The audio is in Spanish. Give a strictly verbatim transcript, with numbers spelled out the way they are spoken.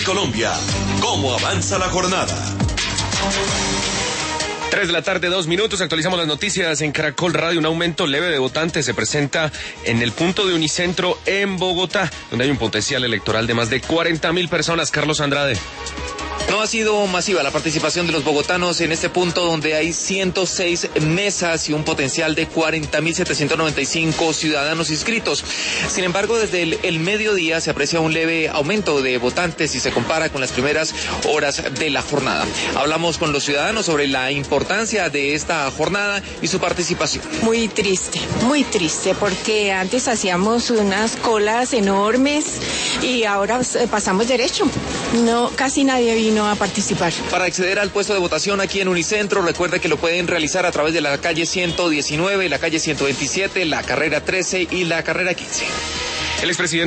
en Colombia. ¿Cómo avanza la jornada? Tres de la tarde, dos minutos, actualizamos las noticias en Caracol Radio. Un aumento leve de votantes se presenta en el punto de Unicentro en Bogotá, donde hay un potencial electoral de más de cuarenta mil personas. Carlos Andrade. No ha sido masiva la participación de los bogotanos en este punto donde hay ciento seis mesas y un potencial de cuarenta mil setecientos noventa y cinco ciudadanos inscritos. Sin embargo, desde el, el mediodía se aprecia un leve aumento de votantes si se compara con las primeras horas de la jornada. Hablamos con los ciudadanos sobre la importancia de esta jornada y su participación. Muy triste, muy triste, porque antes hacíamos unas colas enormes y ahora pasamos derecho. No, casi nadie vino a participar. Para acceder al puesto de votación aquí en Unicentro, recuerde que lo pueden realizar a través de la calle ciento diecinueve, la calle ciento veintisiete, la carrera trece y la carrera quince. El expresidente